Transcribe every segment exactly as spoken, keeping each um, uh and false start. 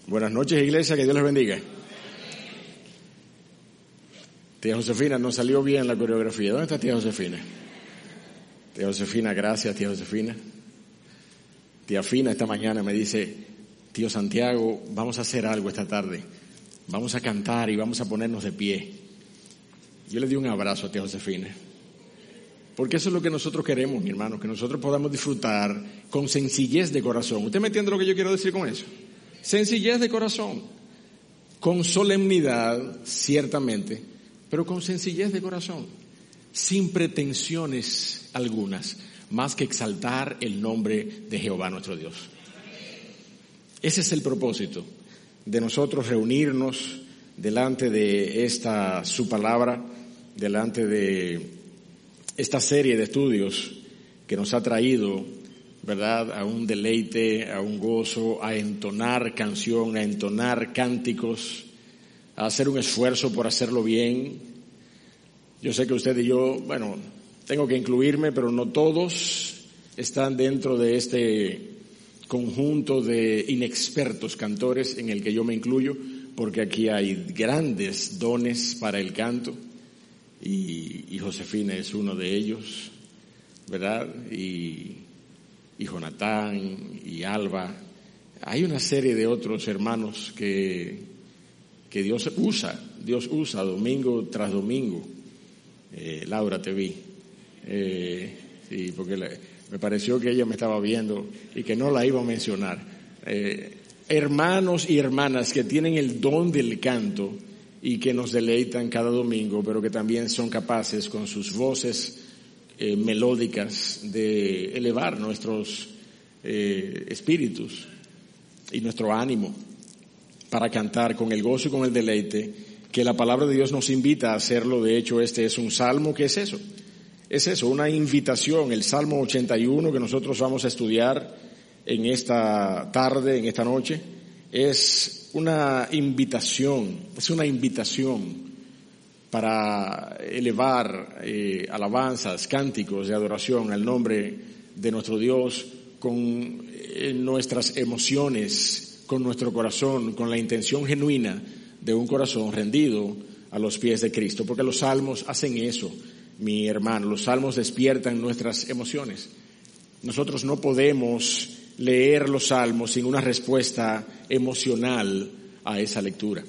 Buenas noches, iglesia, que Dios les bendiga. Tía Josefina, nos salió bien la coreografía. ¿Dónde está tía Josefina? Tía Josefina, gracias, tía Josefina. Tía Fina esta mañana me dice, tío Santiago, vamos a hacer algo esta tarde. Vamos a cantar y vamos a ponernos de pie. Yo le di un abrazo a tía Josefina. Porque eso es lo que nosotros queremos, mi hermano, que nosotros podamos disfrutar con sencillez de corazón. ¿Usted me entiende lo que yo quiero decir con eso? Sencillez de corazón, con solemnidad, ciertamente, pero con sencillez de corazón, sin pretensiones algunas, más que exaltar el nombre de Jehová nuestro Dios. Ese es el propósito de nosotros reunirnos delante de esta su palabra, delante de esta serie de estudios que nos ha traído, ¿verdad?, a un deleite, a un gozo, a entonar canción, a entonar cánticos, a hacer un esfuerzo por hacerlo bien. Yo sé que usted y yo, bueno, tengo que incluirme, pero no todos están dentro de este conjunto de inexpertos cantores en el que yo me incluyo, porque aquí hay grandes dones para el canto y, y Josefina es uno de ellos, ¿verdad? Y y Jonatán, y Alba. Hay una serie de otros hermanos que, que Dios usa, Dios usa domingo tras domingo. Eh, Laura, te vi. Eh, sí, porque le, me pareció que ella me estaba viendo y que no la iba a mencionar. Eh, hermanos y hermanas que tienen el don del canto y que nos deleitan cada domingo, pero que también son capaces con sus voces Eh, melódicas de elevar nuestros eh, espíritus y nuestro ánimo para cantar con el gozo y con el deleite que la palabra de Dios nos invita a hacerlo. De hecho, este es un salmo que es eso, es eso, una invitación. El Salmo ochenta y uno que nosotros vamos a estudiar en esta tarde, en esta noche, es una invitación, es una invitación para elevar eh, alabanzas, cánticos de adoración al nombre de nuestro Dios con eh, nuestras emociones, con nuestro corazón, con la intención genuina de un corazón rendido a los pies de Cristo, porque los salmos hacen eso, mi hermano, los salmos despiertan nuestras emociones. Nosotros no podemos leer los salmos sin una respuesta emocional a esa lectura.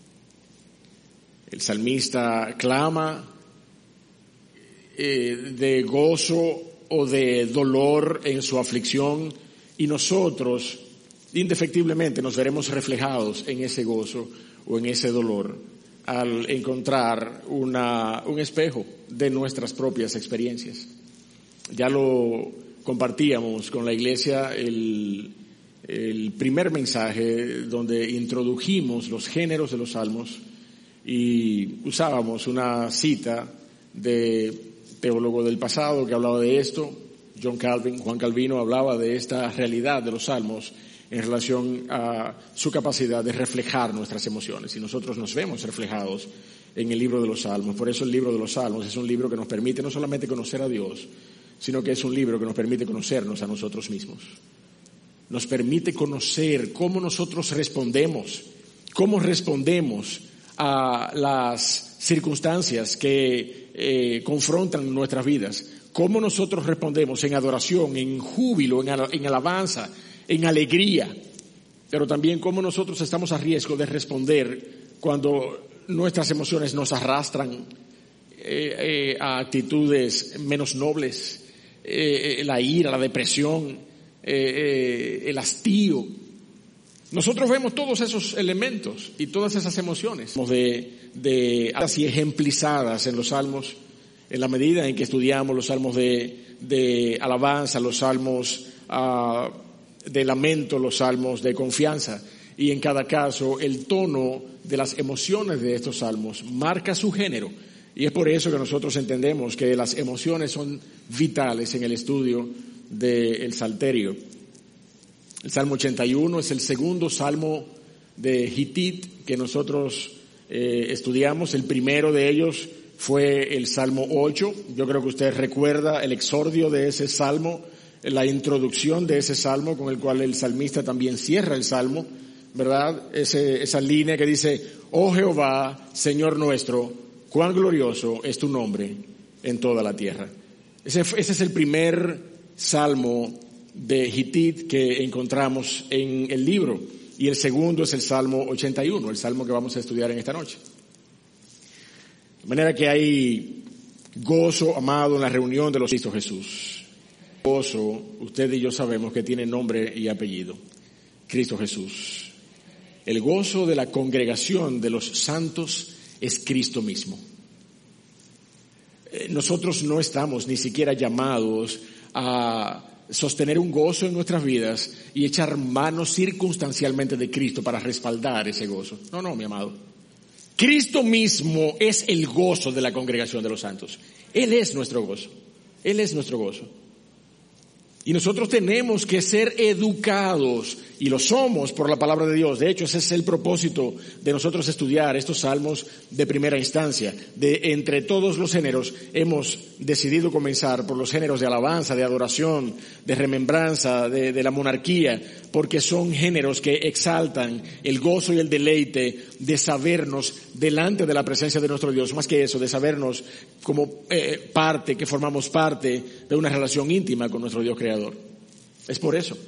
El salmista clama eh, de gozo o de dolor en su aflicción y nosotros indefectiblemente nos veremos reflejados en ese gozo o en ese dolor al encontrar una, un espejo de nuestras propias experiencias. Ya lo compartíamos con la iglesia el, el primer mensaje donde introdujimos los géneros de los salmos. Y usábamos una cita de teólogo del pasado que hablaba de esto. John Calvin, Juan Calvino hablaba de esta realidad de los salmos en relación a su capacidad de reflejar nuestras emociones. Y nosotros nos vemos reflejados en el libro de los salmos. Por eso el libro de los salmos es un libro que nos permite no solamente conocer a Dios, sino que es un libro que nos permite conocernos a nosotros mismos. Nos permite conocer cómo nosotros respondemos, cómo respondemos a las circunstancias que eh, confrontan nuestras vidas, cómo nosotros respondemos en adoración, en júbilo, en, al- en alabanza, en alegría, pero también cómo nosotros estamos a riesgo de responder cuando nuestras emociones nos arrastran eh, eh, a actitudes menos nobles, eh, eh, la ira, la depresión, eh, eh, el hastío. Nosotros vemos todos esos elementos y todas esas emociones de, de así ejemplizadas en los salmos, en la medida en que estudiamos los salmos de, de alabanza, los salmos uh, de lamento, los salmos de confianza, y en cada caso el tono de las emociones de estos salmos marca su género, y es por eso que nosotros entendemos que las emociones son vitales en el estudio del Salterio. El Salmo ochenta y uno es el segundo salmo de Gitit que nosotros eh, estudiamos. El primero de ellos fue el Salmo ocho. Yo creo que usted recuerda el exordio de ese salmo, la introducción de ese salmo con el cual el salmista también cierra el salmo, ¿verdad? Ese, esa línea que dice, oh Jehová, Señor nuestro, cuán glorioso es tu nombre en toda la tierra. Ese, ese es el primer salmo de Gitit que encontramos en el libro. Y el segundo es el Salmo ochenta y uno, el salmo que vamos a estudiar en esta noche. De manera que hay gozo, amado, en la reunión de los Cristo Jesús. Gozo, usted y yo sabemos que tiene nombre y apellido, Cristo Jesús. El gozo de la congregación de los santos es Cristo mismo. Nosotros no estamos ni siquiera llamados a sostener un gozo en nuestras vidas y echar mano circunstancialmente de Cristo para respaldar ese gozo. No, no, mi amado. Cristo mismo es el gozo de la congregación de los santos. Él es nuestro gozo. Él es nuestro gozo. Y nosotros tenemos que ser educados, y lo somos por la palabra de Dios. De hecho, ese es el propósito de nosotros estudiar estos salmos de primera instancia. De entre todos los géneros, hemos decidido comenzar por los géneros de alabanza, de adoración, de remembranza, de, de la monarquía, porque son géneros que exaltan el gozo y el deleite de sabernos delante de la presencia de nuestro Dios. Más que eso, de sabernos como eh, parte, que formamos parte de una relación íntima con nuestro Dios creador. Es por eso.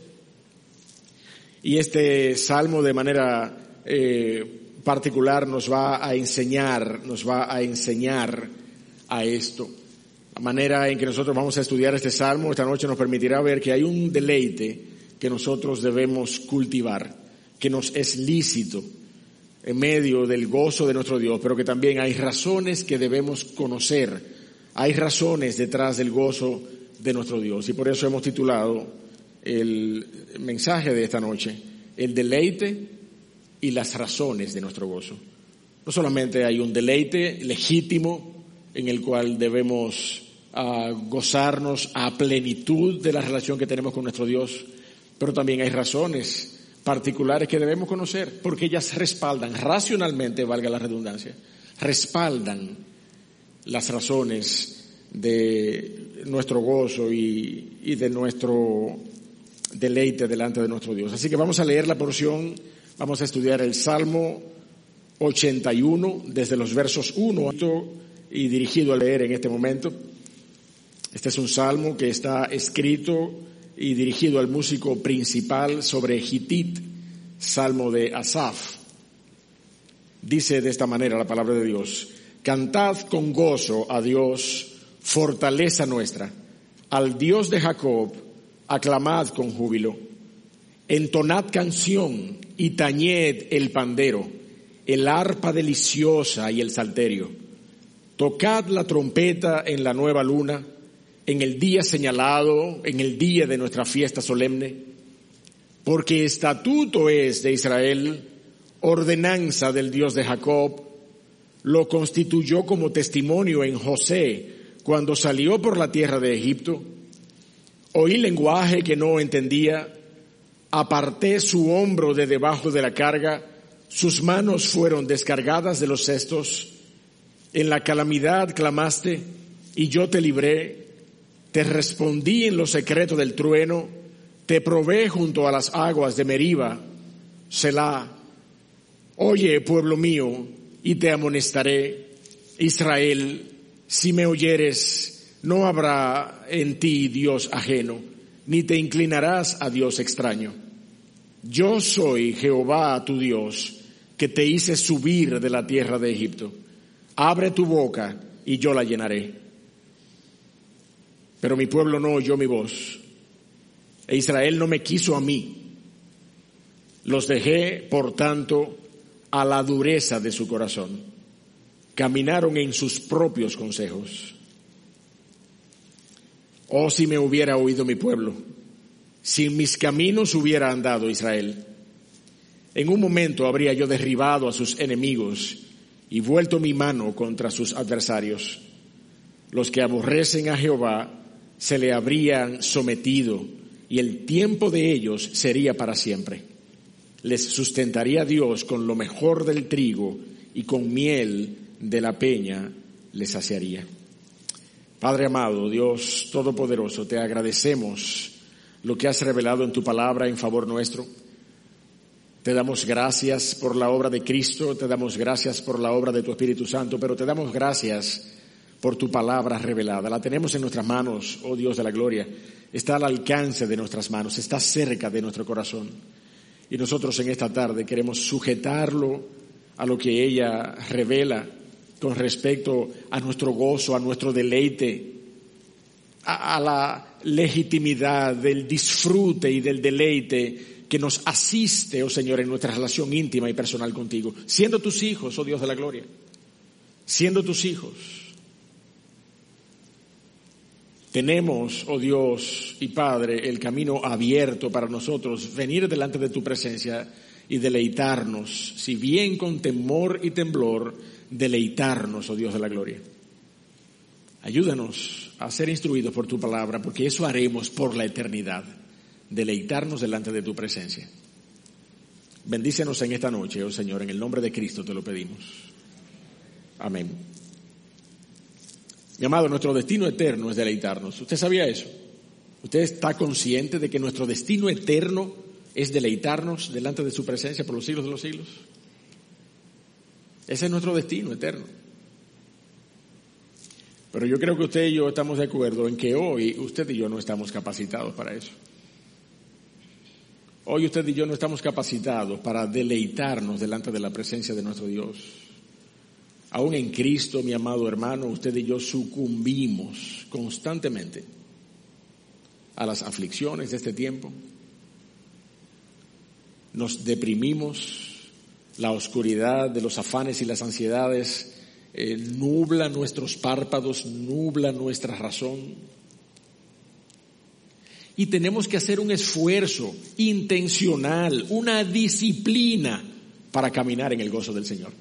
Y este salmo de manera eh, particular nos va a enseñar, nos va a enseñar a esto. La manera en que nosotros vamos a estudiar este salmo esta noche nos permitirá ver que hay un deleite que nosotros debemos cultivar, que nos es lícito en medio del gozo de nuestro Dios, pero que también hay razones que debemos conocer, hay razones detrás del gozo de nuestro Dios. Y por eso hemos titulado el mensaje de esta noche, el deleite y las razones de nuestro gozo. No solamente hay un deleite legítimo en el cual debemos uh, gozarnos a plenitud de la relación que tenemos con nuestro Dios, pero también hay razones particulares que debemos conocer, porque ellas respaldan, racionalmente, valga la redundancia, respaldan las razones de nuestro gozo y, y de nuestro deleite delante de nuestro Dios. Así que vamos a leer la porción, vamos a estudiar el Salmo ochenta y uno, desde los versos uno y dirigido a leer en este momento. Este es un salmo que está escrito y dirigido al músico principal sobre Gitit, salmo de Asaf. Dice de esta manera la palabra de Dios: cantad con gozo a Dios, fortaleza nuestra, al Dios de Jacob, aclamad con júbilo, entonad canción y tañed el pandero, el arpa deliciosa y el salterio. Tocad la trompeta en la nueva luna, en el día señalado, en el día de nuestra fiesta solemne, porque estatuto es de Israel, ordenanza del Dios de Jacob, lo constituyó como testimonio en José cuando salió por la tierra de Egipto. Oí lenguaje que no entendía, aparté su hombro de debajo de la carga, sus manos fueron descargadas de los cestos. En la calamidad clamaste y yo te libré. Te respondí en lo secreto del trueno, te probé junto a las aguas de Meriba, Selah. Oye, pueblo mío, y te amonestaré, Israel, si me oyeres, no habrá en ti Dios ajeno, ni te inclinarás a Dios extraño. Yo soy Jehová tu Dios, que te hice subir de la tierra de Egipto. Abre tu boca y yo la llenaré. Pero mi pueblo no oyó mi voz, e Israel no me quiso a mí. Los dejé, por tanto, a la dureza de su corazón. Caminaron en sus propios consejos. Oh, si me hubiera oído mi pueblo, si en mis caminos hubiera andado Israel. En un momento habría yo derribado a sus enemigos y vuelto mi mano contra sus adversarios. Los que aborrecen a Jehová se le habrían sometido y el tiempo de ellos sería para siempre. Les sustentaría Dios con lo mejor del trigo y con miel de la peña les saciaría. Padre amado, Dios Todopoderoso, te agradecemos lo que has revelado en tu palabra en favor nuestro. Te Te damos gracias por la obra de Cristo, te damos gracias por la obra de tu Espíritu Santo, pero te damos gracias por tu palabra revelada. La tenemos en nuestras manos, oh Dios de la gloria. Está al alcance de nuestras manos, está cerca de nuestro corazón. Y nosotros en esta tarde queremos sujetarlo a lo que ella revela con respecto a nuestro gozo, a nuestro deleite, a, a la legitimidad del disfrute y del deleite que nos asiste, oh Señor, en nuestra relación íntima y personal contigo. Siendo tus hijos, oh Dios de la gloria, siendo tus hijos. Tenemos, oh Dios y Padre, el camino abierto para nosotros, venir delante de tu presencia y deleitarnos, si bien con temor y temblor, deleitarnos, oh Dios de la gloria. Ayúdanos a ser instruidos por tu palabra, porque eso haremos por la eternidad, deleitarnos delante de tu presencia. Bendícenos en esta noche, oh Señor, en el nombre de Cristo te lo pedimos. Amén. Mi amado, nuestro destino eterno es deleitarnos. ¿Usted sabía eso? ¿Usted está consciente de que nuestro destino eterno es deleitarnos delante de su presencia por los siglos de los siglos? Ese es nuestro destino eterno. Pero yo creo que usted y yo estamos de acuerdo en que hoy usted y yo no estamos capacitados para eso. Hoy usted y yo no estamos capacitados para deleitarnos delante de la presencia de nuestro Dios. Aún en Cristo, mi amado hermano, usted y yo sucumbimos constantemente a las aflicciones de este tiempo. Nos deprimimos, la oscuridad de los afanes y las ansiedades eh, nubla nuestros párpados, nubla nuestra razón. Y tenemos que hacer un esfuerzo intencional, una disciplina para caminar en el gozo del Señor.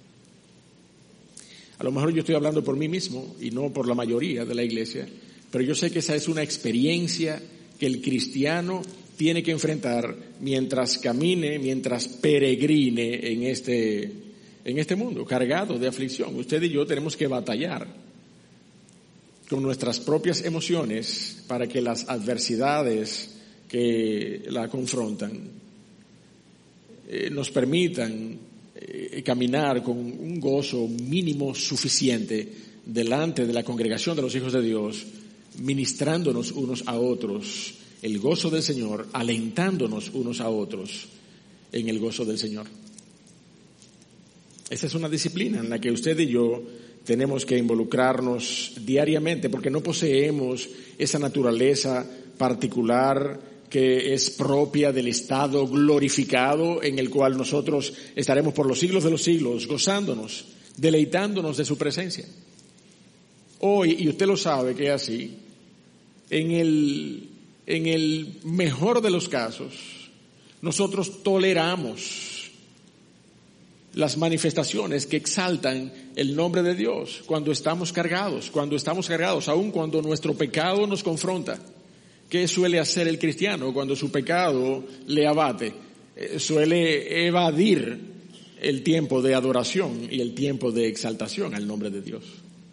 A lo mejor yo estoy hablando por mí mismo y no por la mayoría de la iglesia, pero yo sé que esa es una experiencia que el cristiano tiene que enfrentar mientras camine, mientras peregrine en este, en este mundo, cargado de aflicción. Usted y yo tenemos que batallar con nuestras propias emociones para que las adversidades que la confrontan eh, nos permitan caminar con un gozo mínimo suficiente delante de la congregación de los hijos de Dios, ministrándonos unos a otros el gozo del Señor, alentándonos unos a otros en el gozo del Señor. Esa es una disciplina en la que usted y yo tenemos que involucrarnos diariamente, porque no poseemos esa naturaleza particular que es propia del estado glorificado en el cual nosotros estaremos por los siglos de los siglos, gozándonos, deleitándonos de su presencia. Hoy, y usted lo sabe que es así, en el, en el mejor de los casos, nosotros toleramos las manifestaciones que exaltan el nombre de Dios cuando estamos cargados, cuando estamos cargados, aun cuando nuestro pecado nos confronta. ¿Qué suele hacer el cristiano cuando su pecado le abate? Eh, suele evadir el tiempo de adoración y el tiempo de exaltación al nombre de Dios.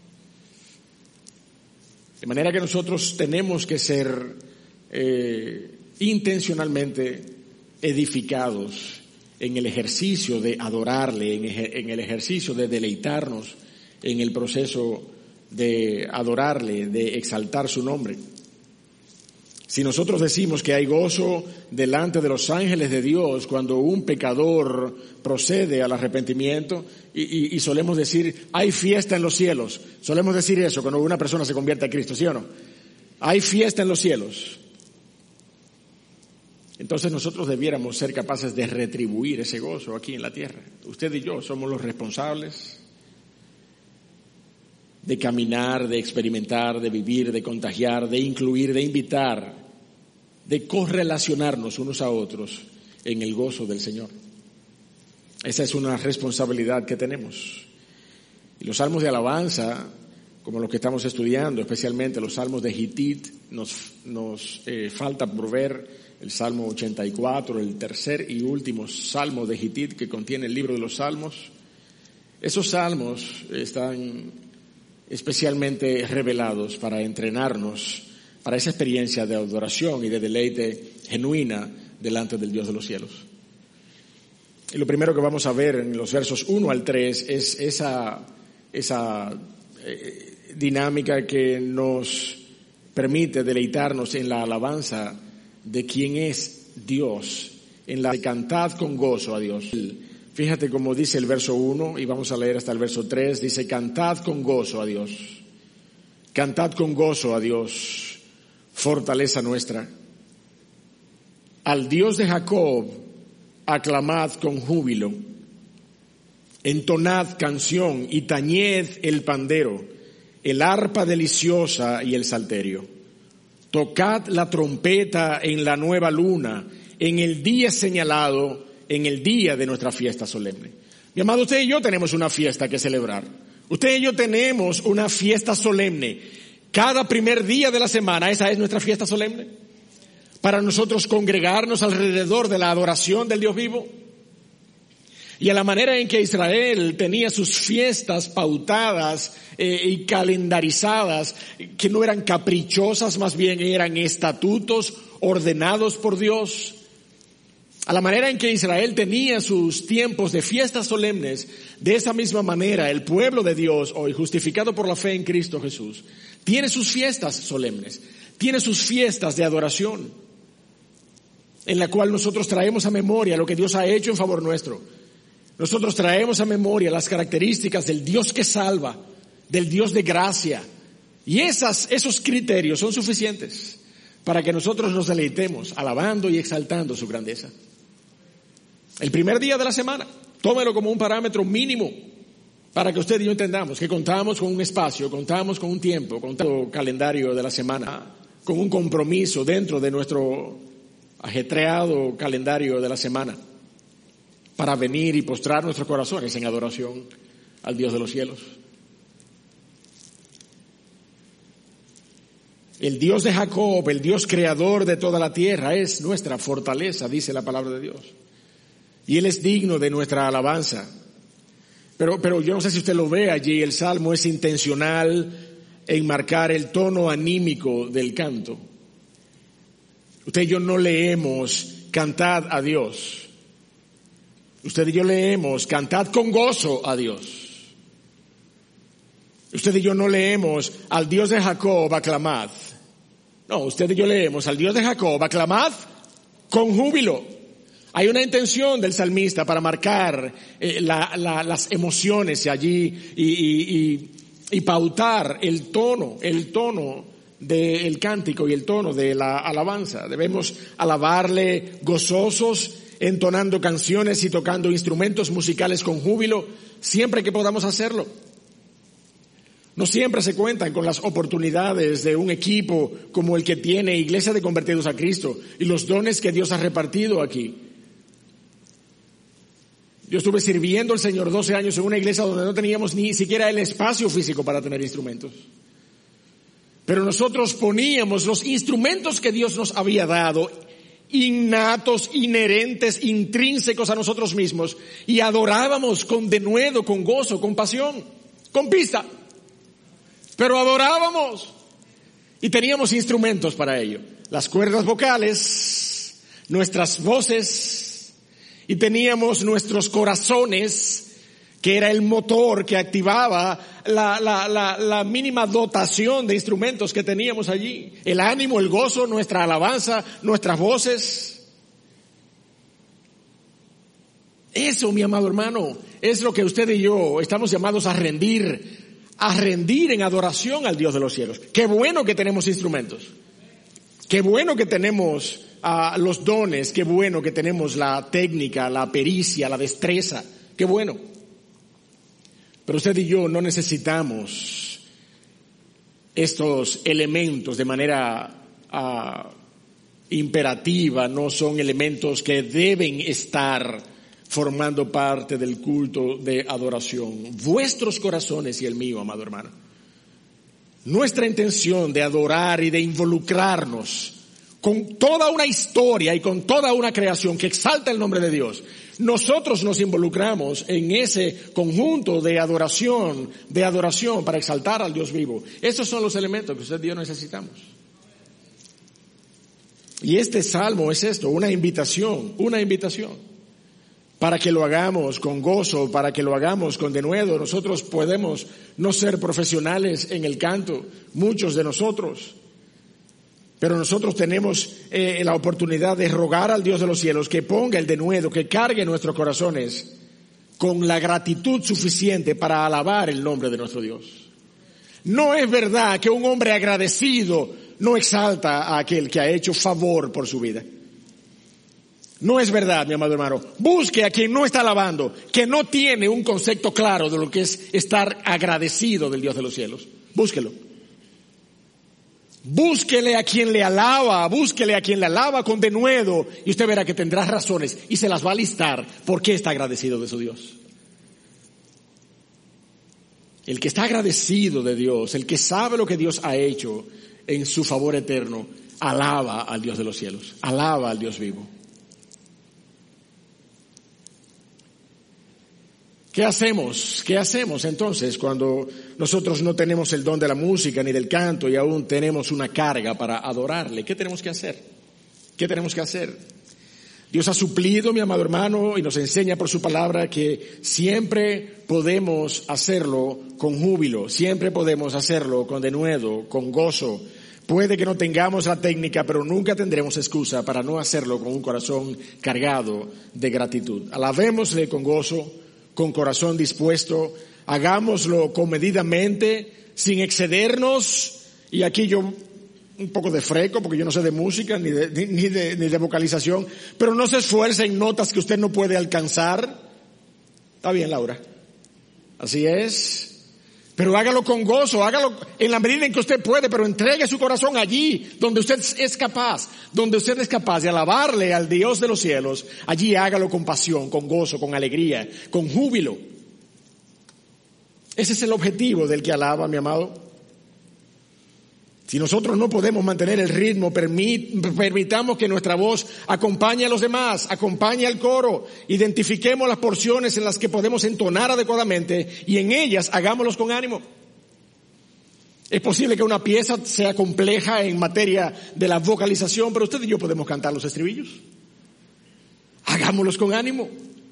De manera que nosotros tenemos que ser eh, intencionalmente edificados en el ejercicio de adorarle, en, ejer- en el ejercicio de deleitarnos en el proceso de adorarle, de exaltar su nombre. Si nosotros decimos que hay gozo delante de los ángeles de Dios cuando un pecador procede al arrepentimiento, y, y, y solemos decir, hay fiesta en los cielos, solemos decir eso cuando una persona se convierte a Cristo, ¿sí o no? Hay fiesta en los cielos. Entonces nosotros debiéramos ser capaces de retribuir ese gozo aquí en la tierra. Usted y yo somos los responsables de caminar, de experimentar, de vivir, de contagiar, de incluir, de invitar, de correlacionarnos unos a otros en el gozo del Señor. Esa es una responsabilidad que tenemos. Y los salmos de alabanza, como los que estamos estudiando, especialmente los salmos de Gitit, nos, nos eh, falta por ver el Salmo ochenta y cuatro, el tercer y último salmo de Gitit que contiene el libro de los salmos. Esos salmos están especialmente revelados para entrenarnos para esa experiencia de adoración y de deleite genuina delante del Dios de los cielos. Y lo primero que vamos a ver en los versos uno al tres es esa, esa eh, dinámica que nos permite deleitarnos en la alabanza de quién es Dios, en la de cantad con gozo a Dios. Fíjate cómo dice el verso uno, y vamos a leer hasta el verso tres, dice: cantad con gozo a Dios, cantad con gozo a Dios, fortaleza nuestra. Al Dios de Jacob aclamad con júbilo, entonad canción y tañed el pandero, el arpa deliciosa y el salterio. Tocad la trompeta en la nueva luna, en el día señalado, en el día de nuestra fiesta solemne. Mi amado, usted y yo tenemos una fiesta que celebrar. Usted y yo tenemos una fiesta solemne. Cada primer día de la semana, esa es nuestra fiesta solemne. Para nosotros congregarnos alrededor de la adoración del Dios vivo. Y a la manera en que Israel tenía sus fiestas pautadas eh, y calendarizadas, que no eran caprichosas, más bien eran estatutos ordenados por Dios. A la manera en que Israel tenía sus tiempos de fiestas solemnes, de esa misma manera el pueblo de Dios, hoy justificado por la fe en Cristo Jesús, tiene sus fiestas solemnes, tiene sus fiestas de adoración, en la cual nosotros traemos a memoria lo que Dios ha hecho en favor nuestro. Nosotros traemos a memoria las características del Dios que salva, del Dios de gracia. Y esas, esos criterios son suficientes para que nosotros nos deleitemos alabando y exaltando su grandeza. El primer día de la semana, tómelo como un parámetro mínimo para que usted y yo entendamos que contamos con un espacio, contamos con un tiempo, contamos con un calendario de la semana, con un compromiso dentro de nuestro ajetreado calendario de la semana para venir y postrar nuestros corazones en adoración al Dios de los cielos. El Dios de Jacob, el Dios creador de toda la tierra, es nuestra fortaleza, dice la palabra de Dios. Y Él es digno de nuestra alabanza. Pero, pero yo no sé si usted lo ve allí, el Salmo es intencional en marcar el tono anímico del canto. Usted y yo no leemos cantad a Dios. Usted y yo leemos cantad con gozo a Dios. Usted y yo no leemos al Dios de Jacob aclamad. No, usted y yo leemos al Dios de Jacob aclamad con júbilo. Hay una intención del salmista para marcar eh, la, la, las emociones allí y, y, y, y pautar el tono, el tono del cántico y el tono de la alabanza. Debemos alabarle gozosos, entonando canciones y tocando instrumentos musicales con júbilo, siempre que podamos hacerlo. No siempre se cuentan con las oportunidades de un equipo como el que tiene Iglesia de Convertidos a Cristo y los dones que Dios ha repartido aquí. Yo estuve sirviendo al Señor doce años en una iglesia donde no teníamos ni siquiera el espacio físico para tener instrumentos. Pero nosotros poníamos los instrumentos que Dios nos había dado, innatos, inherentes, intrínsecos a nosotros mismos, y adorábamos con denuedo, con gozo, con pasión, con pista. Pero adorábamos y teníamos instrumentos para ello. Las cuerdas vocales, nuestras voces, y teníamos nuestros corazones, que era el motor que activaba la, la, la, la mínima dotación de instrumentos que teníamos allí. El ánimo, el gozo, nuestra alabanza, nuestras voces. Eso, mi amado hermano, es lo que usted y yo estamos llamados a rendir, a rendir en adoración al Dios de los cielos. Qué bueno que tenemos instrumentos. Qué bueno que tenemos uh, los dones. Qué bueno que tenemos la técnica, la pericia, la destreza. Qué bueno. Pero usted y yo no necesitamos estos elementos de manera uh, imperativa, no son elementos que deben estar formando parte del culto de adoración. Vuestros corazones y el mío, amado hermano. Nuestra intención de adorar y de involucrarnos con toda una historia y con toda una creación que exalta el nombre de Dios. Nosotros nos involucramos en ese conjunto de adoración, de adoración para exaltar al Dios vivo. Estos son los elementos que usted y yo necesitamos. Y este salmo es esto, una invitación, una invitación para que lo hagamos con gozo, para que lo hagamos con denuedo. Nosotros podemos no ser profesionales en el canto, muchos de nosotros, pero nosotros tenemos eh, la oportunidad de rogar al Dios de los cielos que ponga el denuedo, que cargue nuestros corazones con la gratitud suficiente para alabar el nombre de nuestro Dios. No es verdad que un hombre agradecido no exalta a aquel que ha hecho favor por su vida. No es verdad, mi amado hermano. Busque a quien no está alabando, que no tiene un concepto claro de lo que es estar agradecido del Dios de los cielos. Búsquelo. Búsquele a quien le alaba, búsquele a quien le alaba con denuedo, y usted verá que tendrá razones y se las va a listar por qué está agradecido de su Dios. El que está agradecido de Dios, el que sabe lo que Dios ha hecho en su favor eterno, alaba al Dios de los cielos, alaba al Dios vivo. ¿Qué hacemos? ¿Qué hacemos entonces cuando nosotros no tenemos el don de la música ni del canto y aún tenemos una carga para adorarle? ¿Qué tenemos que hacer? ¿Qué tenemos que hacer? Dios ha suplido, mi amado hermano, y nos enseña por su palabra que siempre podemos hacerlo con júbilo, siempre podemos hacerlo con denuedo, con gozo. Puede que no tengamos la técnica, pero nunca tendremos excusa para no hacerlo con un corazón cargado de gratitud. Alabémosle con gozo, con corazón dispuesto, hagámoslo comedidamente, sin excedernos, y aquí yo un poco de freco, porque yo no sé de música, ni de, ni, ni de, ni de vocalización, pero no se esfuerce en notas que usted no puede alcanzar. Está bien, Laura. Así es. Pero hágalo con gozo, hágalo en la medida en que usted puede, pero entregue su corazón allí, donde usted es capaz, donde usted es capaz de alabarle al Dios de los cielos. Allí hágalo con pasión, con gozo, con alegría, con júbilo. Ese es el objetivo del que alaba, mi amado. Si nosotros no podemos mantener el ritmo, permitamos que nuestra voz acompañe a los demás, acompañe al coro, identifiquemos las porciones en las que podemos entonar adecuadamente y en ellas hagámoslos con ánimo. Es posible que una pieza sea compleja en materia de la vocalización, pero usted y yo podemos cantar los estribillos. Hagámoslos con ánimo.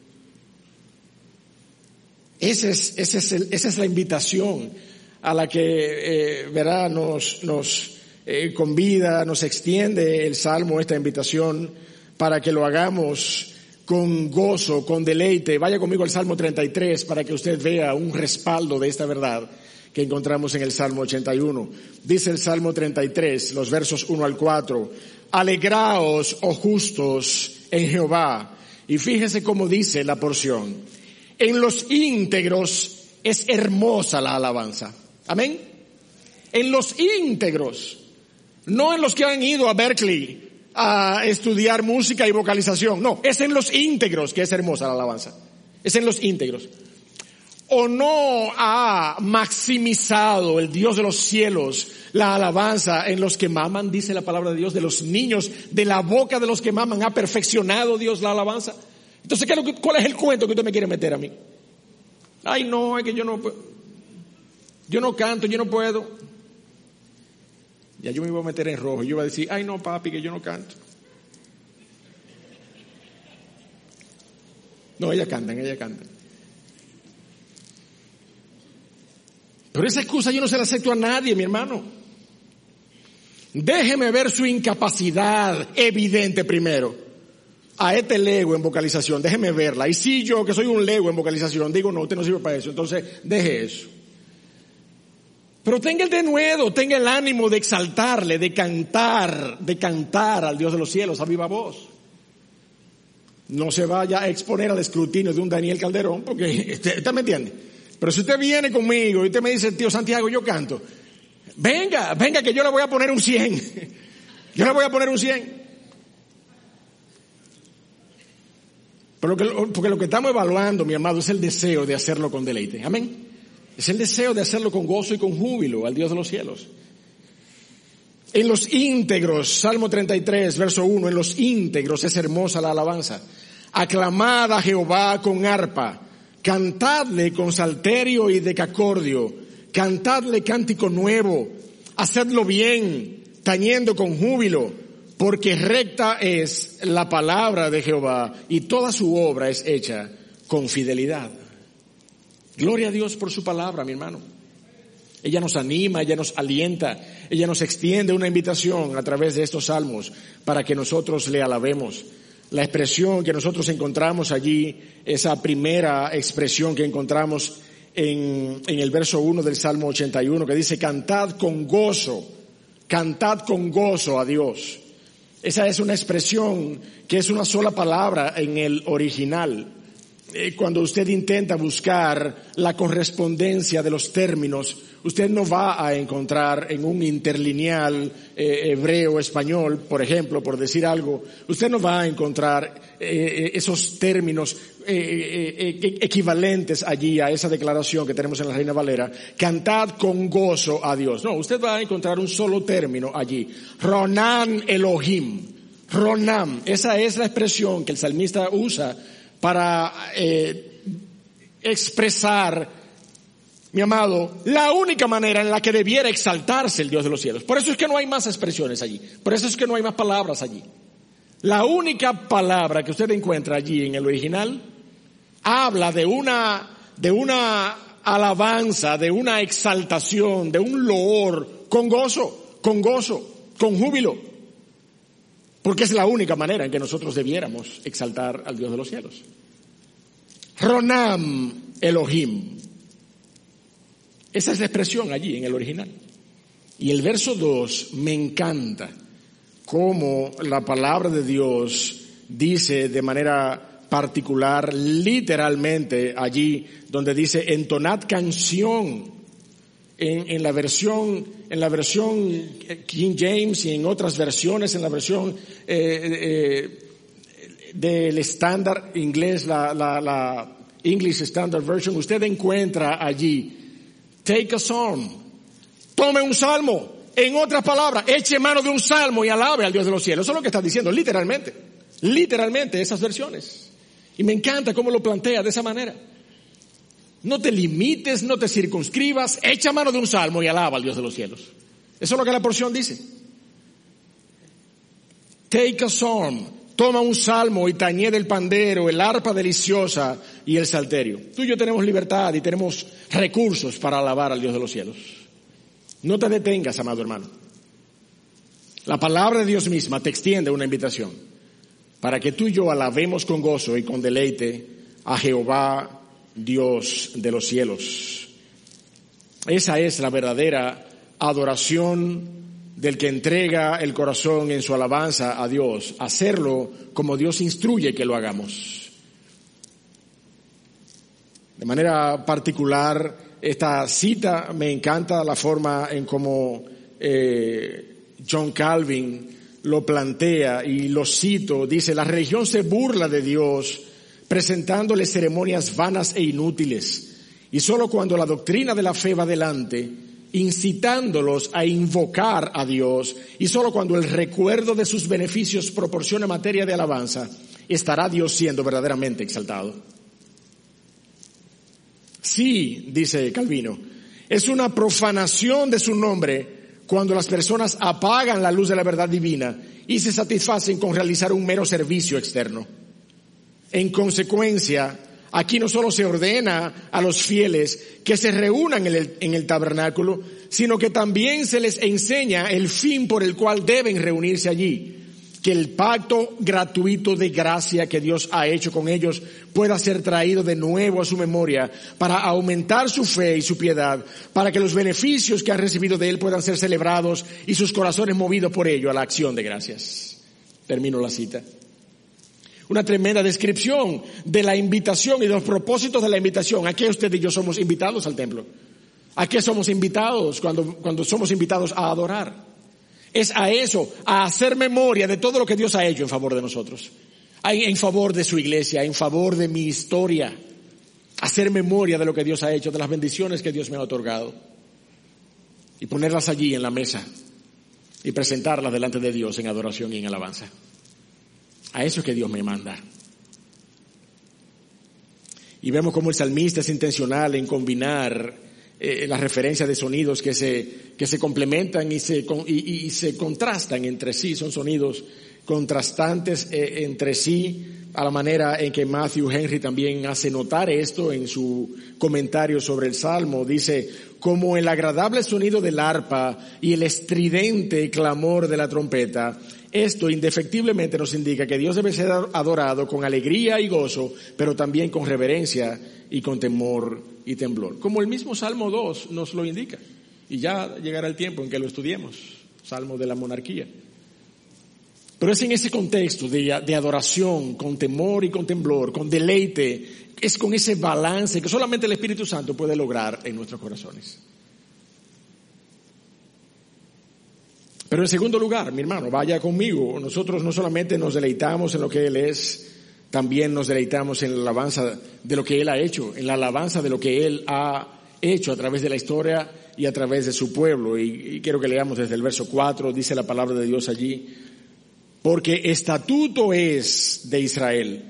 Ese es, ese es el, esa es la invitación a la que eh, verá nos, nos eh, convida, nos extiende el Salmo, esta invitación, para que lo hagamos con gozo, con deleite. Vaya conmigo al Salmo treinta y tres para que usted vea un respaldo de esta verdad que encontramos en el Salmo ochenta y uno. Dice el Salmo treinta y tres, los versos uno al cuatro, alegraos, oh justos, en Jehová. Y fíjese cómo dice la porción, en los íntegros es hermosa la alabanza. Amén. En los íntegros, no en los que han ido a Berkeley a estudiar música y vocalización, no, es en los íntegros que es hermosa la alabanza. Es en los íntegros. ¿O no ha maximizado el Dios de los cielos la alabanza en los que maman? Dice la palabra de Dios, de los niños, de la boca de los que maman, ha perfeccionado Dios la alabanza. Entonces, ¿qué es lo que, ¿cuál es el cuento que usted me quiere meter a mí? Ay, no, es que yo no puedo. Yo no canto, yo no puedo. Ya yo me iba a meter en rojo. Yo iba a decir, ay no papi, que yo no canto. No, ellas cantan, ellas cantan. Pero esa excusa yo no se la acepto a nadie, mi hermano. Déjeme ver su incapacidad evidente primero. A este lego en vocalización, déjeme verla. Y si yo, que soy un lego en vocalización, digo, no, usted no sirve para eso, entonces deje eso. Pero tenga el denuedo, tenga el ánimo de exaltarle, de cantar, de cantar al Dios de los cielos a viva voz. No se vaya a exponer al escrutinio de un Daniel Calderón, porque usted me entiende. Pero si usted viene conmigo y usted me dice, tío Santiago, yo canto, venga, venga que yo le voy a poner un cien. Yo le voy a poner un cien. Pero que, porque lo que estamos evaluando, mi amado, es el deseo de hacerlo con deleite. Amén. Es el deseo de hacerlo con gozo y con júbilo al Dios de los cielos. En los íntegros, Salmo treinta y tres, verso uno, en los íntegros es hermosa la alabanza. Aclamad a Jehová con arpa, cantadle con salterio y decacordio, cantadle cántico nuevo, hacedlo bien, tañendo con júbilo, porque recta es la palabra de Jehová y toda su obra es hecha con fidelidad. Gloria a Dios por su palabra, mi hermano. Ella nos anima, ella nos alienta, ella nos extiende una invitación a través de estos salmos para que nosotros le alabemos. La expresión que nosotros encontramos allí, esa primera expresión que encontramos en, en el verso uno del Salmo ochenta y uno, que dice: cantad con gozo, cantad con gozo a Dios. Esa es una expresión que es una sola palabra en el original. Cuando usted intenta buscar la correspondencia de los términos, usted no va a encontrar en un interlineal eh, hebreo-español, por ejemplo, por decir algo, usted no va a encontrar eh, esos términos eh, eh, equivalentes allí a esa declaración que tenemos en la Reina Valera: cantad con gozo a Dios. No, usted va a encontrar un solo término allí: Ronan Elohim. Ronam, esa es la expresión que el salmista usa para eh, expresar, mi amado, la única manera en la que debiera exaltarse el Dios de los cielos. Por eso es que no hay más expresiones allí. Por eso es que no hay más palabras allí. La única palabra que usted encuentra allí en el original habla de una, de una alabanza, de una exaltación, de un loor con gozo, con gozo, con júbilo. Porque es la única manera en que nosotros debiéramos exaltar al Dios de los cielos. Ronam Elohim. Esa es la expresión allí en el original. Y el verso dos me encanta cómo la palabra de Dios dice de manera particular, literalmente allí donde dice: entonad canción. En, en la versión, en la versión King James y en otras versiones, en la versión eh, eh, del estándar inglés, la, la, la English Standard Version, usted encuentra allí: take a psalm, tome un salmo. En otras palabras, eche mano de un salmo y alabe al Dios de los cielos. Eso es lo que está diciendo, literalmente, literalmente esas versiones. Y me encanta cómo lo plantea de esa manera. No te limites, no te circunscribas, echa mano de un salmo y alaba al Dios de los cielos. Eso es lo que la porción dice. Take a psalm, toma un salmo y tañé del pandero, el arpa deliciosa y el salterio. Tú y yo tenemos libertad y tenemos recursos para alabar al Dios de los cielos. No te detengas, amado hermano. La palabra de Dios misma te extiende una invitación para que tú y yo alabemos con gozo y con deleite a Jehová, Dios de los cielos. Esa es la verdadera adoración del que entrega el corazón en su alabanza a Dios, hacerlo como Dios instruye que lo hagamos. De manera particular, esta cita me encanta la forma en cómo eh, John Calvin lo plantea, y lo cito, dice: la religión se burla de Dios presentándole ceremonias vanas e inútiles, y solo cuando la doctrina de la fe va delante, incitándolos a invocar a Dios, y solo cuando el recuerdo de sus beneficios proporciona materia de alabanza, estará Dios siendo verdaderamente exaltado. Sí, dice Calvino, es una profanación de su nombre cuando las personas apagan la luz de la verdad divina y se satisfacen con realizar un mero servicio externo. En consecuencia, aquí no solo se ordena a los fieles que se reúnan en el, en el tabernáculo, sino que también se les enseña el fin por el cual deben reunirse allí, que el pacto gratuito de gracia que Dios ha hecho con ellos pueda ser traído de nuevo a su memoria para aumentar su fe y su piedad, para que los beneficios que han recibido de Él puedan ser celebrados y sus corazones movidos por ello a la acción de gracias. Termino la cita. Una tremenda descripción de la invitación y de los propósitos de la invitación. ¿A qué usted y yo somos invitados al templo? ¿A qué somos invitados cuando, cuando somos invitados a adorar? Es a eso, a hacer memoria de todo lo que Dios ha hecho en favor de nosotros, en favor de su iglesia, en favor de mi historia. Hacer memoria de lo que Dios ha hecho, de las bendiciones que Dios me ha otorgado, y ponerlas allí en la mesa y presentarlas delante de Dios en adoración y en alabanza. A eso es que Dios me manda. Y vemos cómo el salmista es intencional en combinar eh, la referencia de sonidos que se, que se complementan y se, y, y se contrastan entre sí, son sonidos contrastantes eh, entre sí, a la manera en que Matthew Henry también hace notar esto en su comentario sobre el Salmo. Dice, como el agradable sonido del arpa y el estridente clamor de la trompeta, esto indefectiblemente nos indica que Dios debe ser adorado con alegría y gozo, pero también con reverencia y con temor y temblor. Como el mismo Salmo dos nos lo indica. Y ya llegará el tiempo en que lo estudiemos, Salmo de la monarquía. Pero es en ese contexto de, de adoración, con temor y con temblor, con deleite, es con ese balance que solamente el Espíritu Santo puede lograr en nuestros corazones. Pero en segundo lugar, mi hermano, vaya conmigo, nosotros no solamente nos deleitamos en lo que Él es, también nos deleitamos en la alabanza de lo que Él ha hecho, en la alabanza de lo que Él ha hecho a través de la historia y a través de su pueblo. Y, y quiero que leamos desde el verso cuatro, dice la palabra de Dios allí, porque estatuto es de Israel,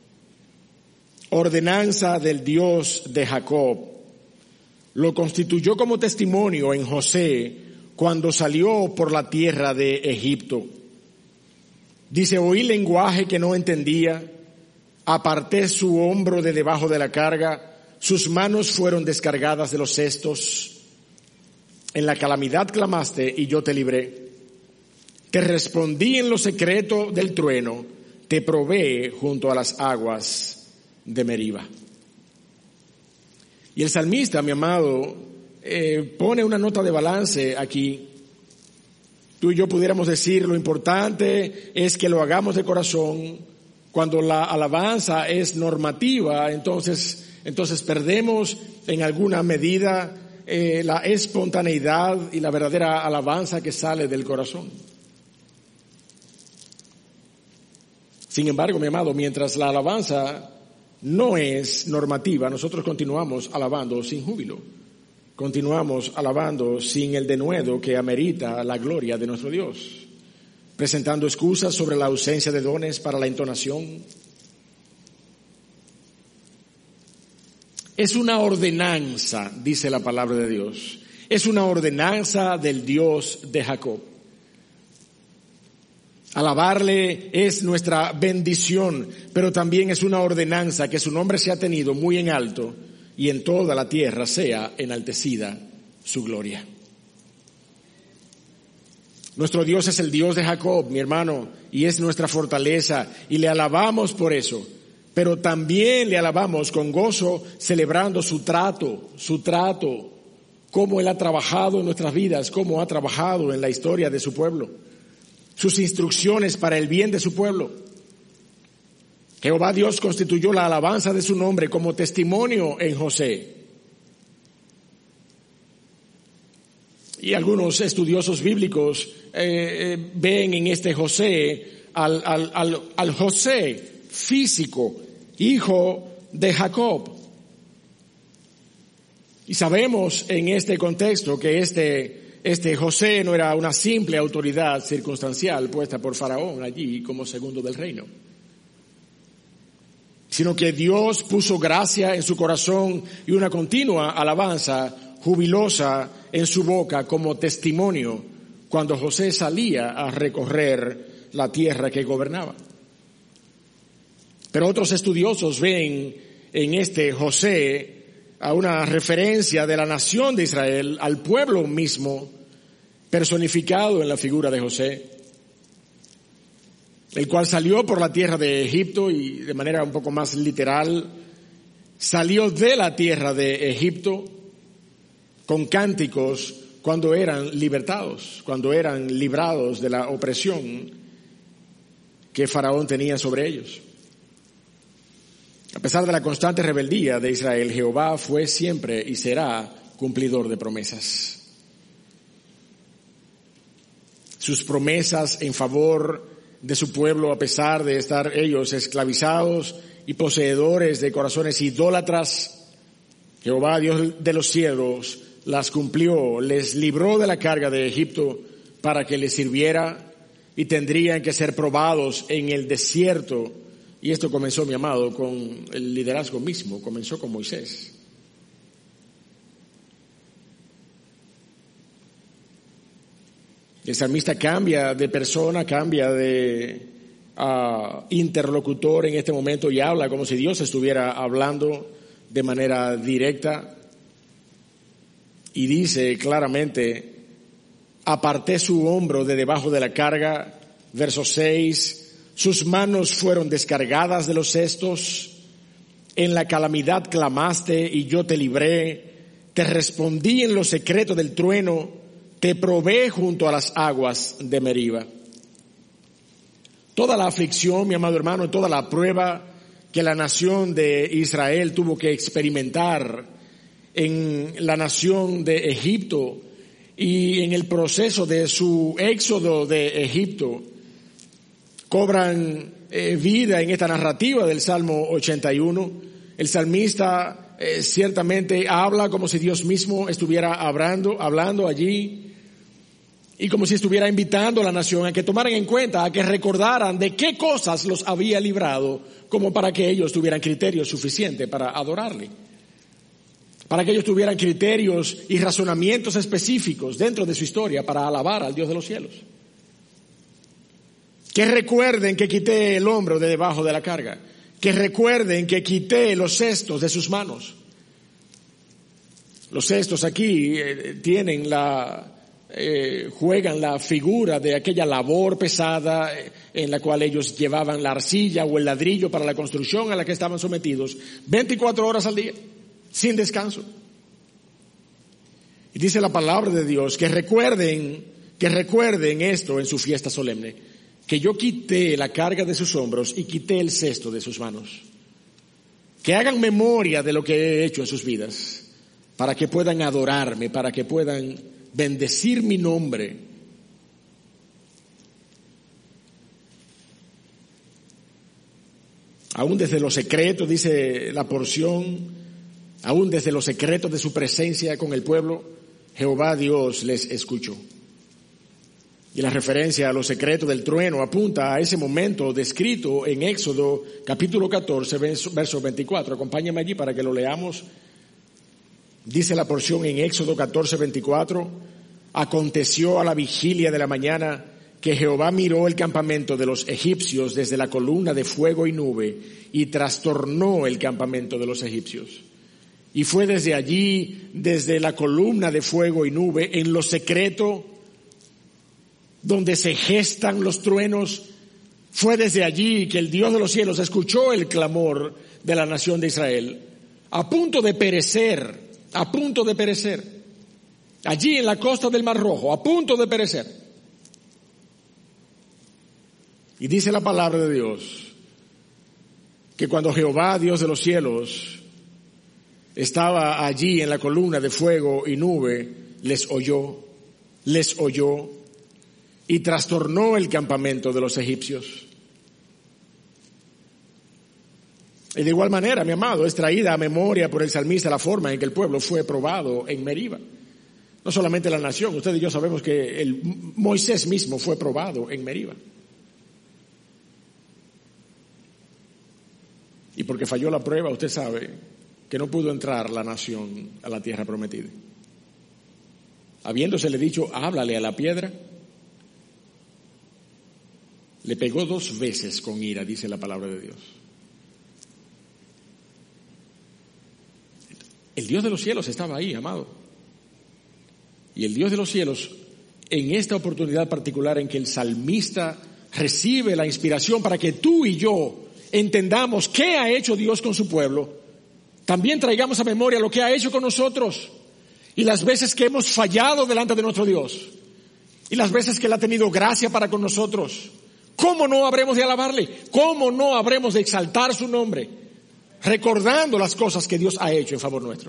ordenanza del Dios de Jacob, lo constituyó como testimonio en José cuando salió por la tierra de Egipto. Dice, oí lenguaje que no entendía, aparté su hombro de debajo de la carga, sus manos fueron descargadas de los cestos. En la calamidad clamaste y yo te libré. Te respondí en lo secreto del trueno, te probé junto a las aguas de Meriba. Y el salmista, mi amado, eh, pone una nota de balance aquí. Tú y yo pudiéramos decir, lo importante es que lo hagamos de corazón. Cuando la alabanza es normativa, entonces, entonces perdemos en alguna medida eh, la espontaneidad y la verdadera alabanza que sale del corazón. Sin embargo, mi amado, mientras la alabanza no es normativa, nosotros continuamos alabando sin júbilo. Continuamos alabando sin el denuedo que amerita la gloria de nuestro Dios, presentando excusas sobre la ausencia de dones para la entonación. Es una ordenanza, dice la palabra de Dios. Es una ordenanza del Dios de Jacob. Alabarle es nuestra bendición, pero también es una ordenanza que su nombre sea tenido muy en alto y en toda la tierra sea enaltecida su gloria. Nuestro Dios es el Dios de Jacob, mi hermano, y es nuestra fortaleza, y le alabamos por eso, pero también le alabamos con gozo, celebrando su trato, su trato, cómo Él ha trabajado en nuestras vidas, cómo ha trabajado en la historia de su pueblo. Sus instrucciones para el bien de su pueblo. Jehová Dios constituyó la alabanza de su nombre como testimonio en José. Y algunos estudiosos bíblicos eh, eh, ven en este José al, al, al, al José físico, hijo de Jacob. Y sabemos en este contexto que este Este José no era una simple autoridad circunstancial puesta por Faraón allí como segundo del reino, sino que Dios puso gracia en su corazón y una continua alabanza jubilosa en su boca como testimonio cuando José salía a recorrer la tierra que gobernaba. Pero otros estudiosos ven en este José a una referencia de la nación de Israel, al pueblo mismo, personificado en la figura de José, el cual salió por la tierra de Egipto y de manera un poco más literal, salió de la tierra de Egipto con cánticos cuando eran libertados, cuando eran librados de la opresión que Faraón tenía sobre ellos. A pesar de la constante rebeldía de Israel, Jehová fue siempre y será cumplidor de promesas. Sus promesas en favor de su pueblo, a pesar de estar ellos esclavizados y poseedores de corazones idólatras, Jehová, Dios de los cielos, las cumplió, les libró de la carga de Egipto para que les sirviera y tendrían que ser probados en el desierto. Y esto comenzó, mi amado, con el liderazgo mismo, comenzó con Moisés. El salmista cambia de persona, cambia de uh, interlocutor en este momento y habla como si Dios estuviera hablando de manera directa. Y dice claramente: aparté su hombro de debajo de la carga. Verso seis, sus manos fueron descargadas de los cestos. En la calamidad clamaste y yo te libré. Te respondí en lo secreto del trueno. Te probé junto a las aguas de Meriba. Toda la aflicción, mi amado hermano, toda la prueba que la nación de Israel tuvo que experimentar en la nación de Egipto y en el proceso de su éxodo de Egipto, cobran eh, vida en esta narrativa del Salmo ochenta y uno. El salmista eh, ciertamente habla como si Dios mismo estuviera hablando, hablando allí, y como si estuviera invitando a la nación a que tomaran en cuenta, a que recordaran de qué cosas los había librado, como para que ellos tuvieran criterios suficientes para adorarle, para que ellos tuvieran criterios y razonamientos específicos dentro de su historia para alabar al Dios de los cielos. Que recuerden que quité el hombro de debajo de la carga, que recuerden que quité los cestos de sus manos. Los cestos aquí eh, tienen la... Eh, juegan la figura de aquella labor pesada eh, en la cual ellos llevaban la arcilla o el ladrillo para la construcción a la que estaban sometidos veinticuatro horas al día, sin descanso. Y dice la palabra de Dios que recuerden, que recuerden esto en su fiesta solemne, que yo quité la carga de sus hombros y quité el cesto de sus manos. Que hagan memoria de lo que he hecho en sus vidas, para que puedan adorarme, para que puedan bendecir mi nombre. Aún desde los secretos, dice la porción, aún desde los secretos de su presencia con el pueblo, Jehová Dios les escuchó. Y la referencia a los secretos del trueno apunta a ese momento descrito en Éxodo capítulo catorce, verso veinticuatro. Acompáñame allí para que lo leamos. Dice la porción en Éxodo catorce, veinticuatro, aconteció a la vigilia de la mañana que Jehová miró el campamento de los egipcios desde la columna de fuego y nube y trastornó el campamento de los egipcios. Y fue desde allí, desde la columna de fuego y nube, en lo secreto, donde se gestan los truenos, fue desde allí que el Dios de los cielos escuchó el clamor de la nación de Israel, a punto de perecer. A punto de perecer, allí en la costa del Mar Rojo, a punto de perecer. Y dice la palabra de Dios que cuando Jehová, Dios de los cielos, estaba allí en la columna de fuego y nube, les oyó, les oyó y trastornó el campamento de los egipcios. Y de igual manera, mi amado, es traída a memoria por el salmista la forma en que el pueblo fue probado en Meriba. No solamente la nación, usted y yo sabemos que el Moisés mismo fue probado en Meriba. Y porque falló la prueba, usted sabe que no pudo entrar la nación a la tierra prometida. Habiéndosele dicho, háblale a la piedra, le pegó dos veces con ira, dice la palabra de Dios. El Dios de los cielos estaba ahí, amado. Y el Dios de los cielos, en esta oportunidad particular en que el salmista recibe la inspiración para que tú y yo entendamos qué ha hecho Dios con su pueblo, también traigamos a memoria lo que ha hecho con nosotros y las veces que hemos fallado delante de nuestro Dios y las veces que Él ha tenido gracia para con nosotros. ¿Cómo no habremos de alabarle? ¿Cómo no habremos de exaltar su nombre? Recordando las cosas que Dios ha hecho en favor nuestro.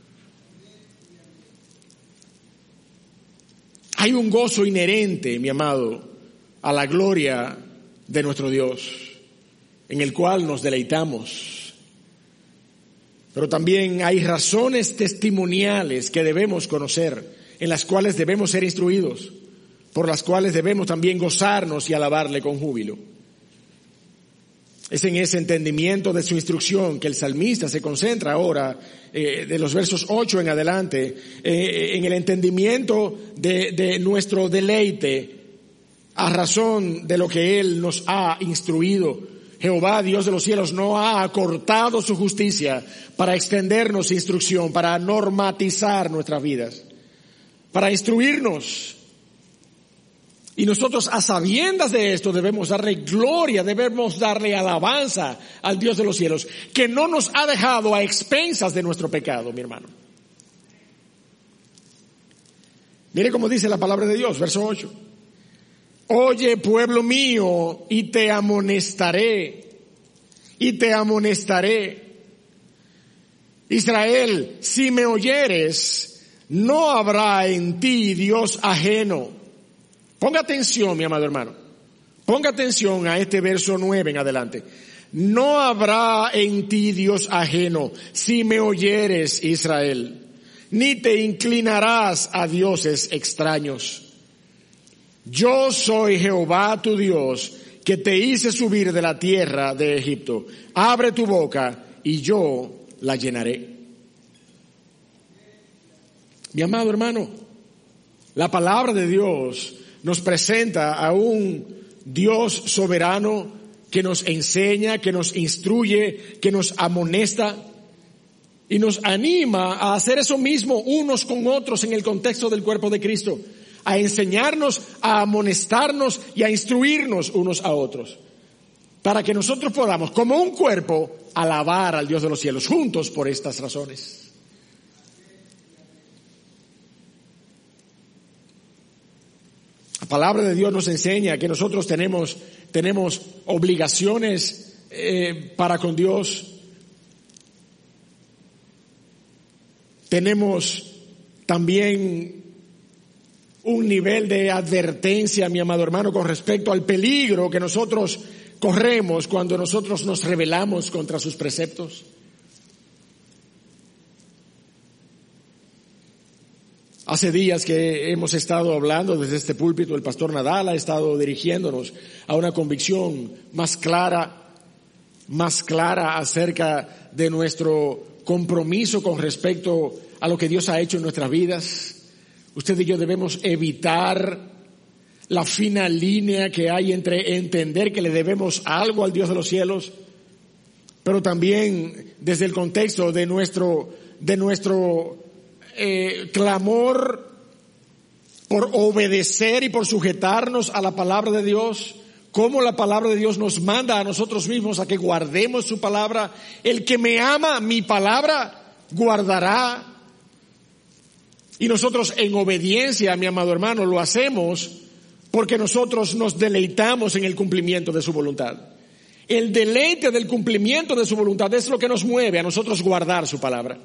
Hay un gozo inherente, mi amado, a la gloria de nuestro Dios, en el cual nos deleitamos. Pero también hay razones testimoniales que debemos conocer, en las cuales debemos ser instruidos, por las cuales debemos también gozarnos y alabarle con júbilo. Es en ese entendimiento de su instrucción que el salmista se concentra ahora, eh, de los versos ocho en adelante, eh, en el entendimiento de, de nuestro deleite a razón de lo que Él nos ha instruido. Jehová, Dios de los cielos, no ha acortado su justicia para extendernos instrucción, para normatizar nuestras vidas, para instruirnos. Y nosotros, a sabiendas de esto, debemos darle gloria, debemos darle alabanza al Dios de los cielos, que no nos ha dejado a expensas de nuestro pecado, mi hermano. Mire cómo dice la palabra de Dios, verso ocho. Oye, pueblo mío, y te amonestaré, y te amonestaré. Israel, si me oyeres, no habrá en ti Dios ajeno. Ponga atención, mi amado hermano. Ponga atención a este verso nueve en adelante. No habrá en ti Dios ajeno, si me oyeres, Israel, ni te inclinarás a dioses extraños. Yo soy Jehová tu Dios, que te hice subir de la tierra de Egipto. Abre tu boca y yo la llenaré. Mi amado hermano, la palabra de Dios nos presenta a un Dios soberano que nos enseña, que nos instruye, que nos amonesta y nos anima a hacer eso mismo unos con otros en el contexto del cuerpo de Cristo, a enseñarnos, a amonestarnos y a instruirnos unos a otros, para que nosotros podamos, como un cuerpo, alabar al Dios de los cielos juntos por estas razones. La palabra de Dios nos enseña que nosotros tenemos, tenemos obligaciones eh, para con Dios. Tenemos también un nivel de advertencia, mi amado hermano, con respecto al peligro que nosotros corremos cuando nosotros nos rebelamos contra sus preceptos. Hace días que hemos estado hablando desde este púlpito, el pastor Nadal ha estado dirigiéndonos a una convicción más clara, más clara acerca de nuestro compromiso con respecto a lo que Dios ha hecho en nuestras vidas. Usted y yo debemos evitar la fina línea que hay entre entender que le debemos algo al Dios de los cielos, pero también desde el contexto de nuestro, de nuestro Eh, clamor por obedecer y por sujetarnos a la palabra de Dios, como la palabra de Dios nos manda a nosotros mismos a que guardemos su palabra. El que me ama, mi palabra guardará. Y nosotros en obediencia, mi amado hermano, lo hacemos porque nosotros nos deleitamos en el cumplimiento de su voluntad. El deleite del cumplimiento de su voluntad es lo que nos mueve a nosotros guardar su palabra.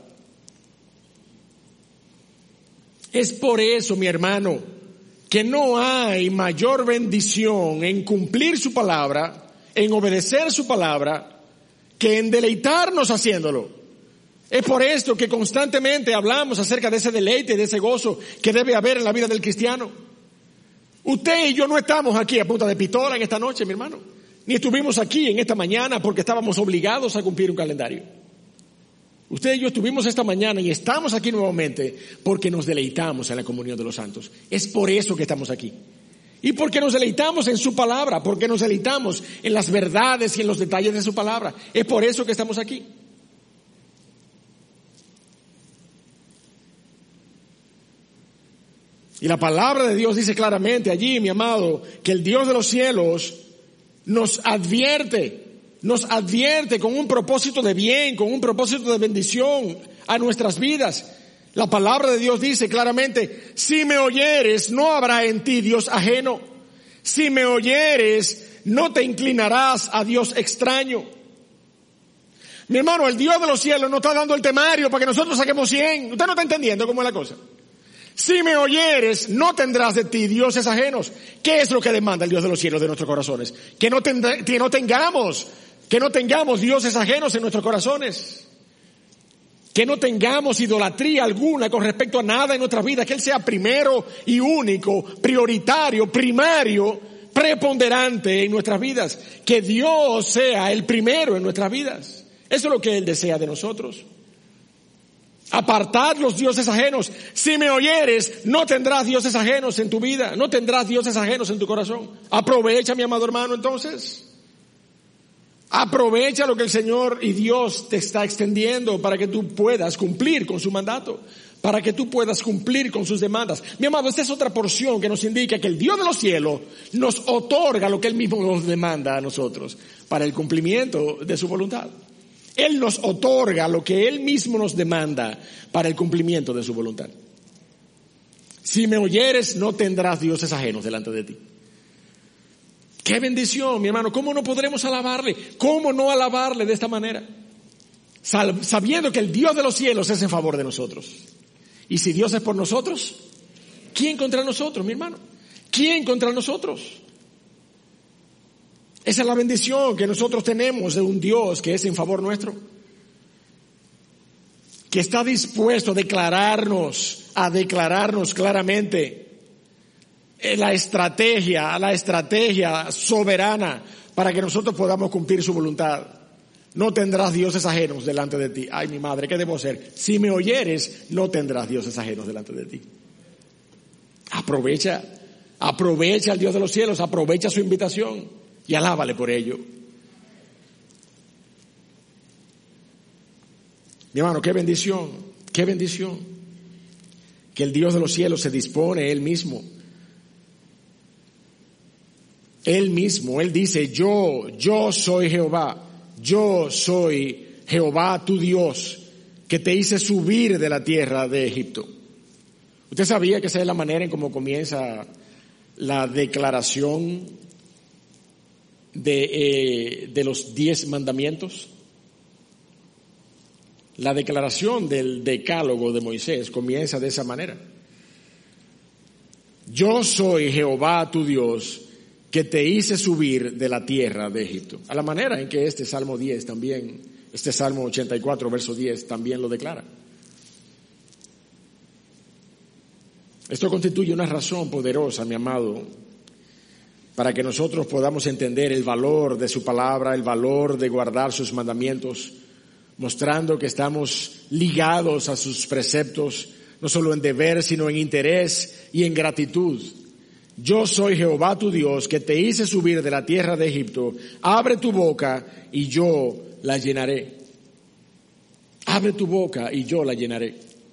Es por eso, mi hermano, que no hay mayor bendición en cumplir su palabra, en obedecer su palabra, que en deleitarnos haciéndolo. Es por esto que constantemente hablamos acerca de ese deleite, de ese gozo que debe haber en la vida del cristiano. Usted y yo no estamos aquí a punta de pistola en esta noche, mi hermano, ni estuvimos aquí en esta mañana porque estábamos obligados a cumplir un calendario. Usted y yo estuvimos esta mañana y estamos aquí nuevamente porque nos deleitamos en la comunión de los santos. Es por eso que estamos aquí. Y porque nos deleitamos en su palabra, porque nos deleitamos en las verdades y en los detalles de su palabra. Es por eso que estamos aquí. Y la palabra de Dios dice claramente allí, mi amado, que el Dios de los cielos nos advierte, nos advierte con un propósito de bien, con un propósito de bendición a nuestras vidas. La palabra de Dios dice claramente, si me oyeres, no habrá en ti Dios ajeno. Si me oyeres, no te inclinarás a Dios extraño. Mi hermano, el Dios de los cielos nos está dando el temario para que nosotros saquemos cien. Usted no está entendiendo cómo es la cosa. Si me oyeres, no tendrás de ti dioses ajenos. ¿Qué es lo que demanda el Dios de los cielos de nuestros corazones? Que no, tendrá, que no tengamos, que no tengamos dioses ajenos en nuestros corazones. Que no tengamos idolatría alguna con respecto a nada en nuestra vida. Que Él sea primero y único, prioritario, primario, preponderante en nuestras vidas, que Dios sea el primero en nuestras vidas. Eso es lo que Él desea de nosotros. Apartad los dioses ajenos. Si me oyeres, no tendrás dioses ajenos en tu vida, no tendrás dioses ajenos en tu corazón. Aprovecha, mi amado hermano, entonces. Aprovecha lo que el Señor y Dios te está extendiendo para que tú puedas cumplir con su mandato, para que tú puedas cumplir con sus demandas. Mi amado, esta es otra porción que nos indica que el Dios de los cielos nos otorga lo que Él mismo nos demanda a nosotros para el cumplimiento de su voluntad. Él nos otorga lo que Él mismo nos demanda para el cumplimiento de su voluntad. Si me oyeres, no tendrás dioses ajenos delante de ti. ¡Qué bendición, mi hermano! ¿Cómo no podremos alabarle? ¿Cómo no alabarle de esta manera? Sal- sabiendo que el Dios de los cielos es en favor de nosotros. Y si Dios es por nosotros, ¿quién contra nosotros, mi hermano? ¿Quién contra nosotros? Esa es la bendición que nosotros tenemos de un Dios que es en favor nuestro, que está dispuesto a declararnos, a declararnos claramente la estrategia, la estrategia soberana para que nosotros podamos cumplir su voluntad. No tendrás dioses ajenos delante de ti. Ay, mi madre, ¿qué debo hacer? Si me oyeres, no tendrás dioses ajenos delante de ti. Aprovecha, aprovecha al Dios de los cielos, aprovecha su invitación. Y alábale por ello. Mi hermano, qué bendición, qué bendición. Que el Dios de los cielos se dispone Él mismo. Él mismo, Él dice, yo, yo soy Jehová. Yo soy Jehová tu Dios, que te hice subir de la tierra de Egipto. ¿Usted sabía que esa es la manera en cómo comienza la declaración de, eh, de los diez mandamientos? La declaración del decálogo de Moisés comienza de esa manera. Yo soy Jehová tu Dios, que te hice subir de la tierra de Egipto. A la manera en que este Salmo diez también, este Salmo ochenta y cuatro, verso diez, también lo declara. Esto constituye una razón poderosa, mi amado, para que nosotros podamos entender el valor de su palabra, el valor de guardar sus mandamientos, mostrando que estamos ligados a sus preceptos, no solo en deber, sino en interés y en gratitud. Yo soy Jehová tu Dios, que te hice subir de la tierra de Egipto. Abre tu boca y yo la llenaré. Abre tu boca y yo la llenaré.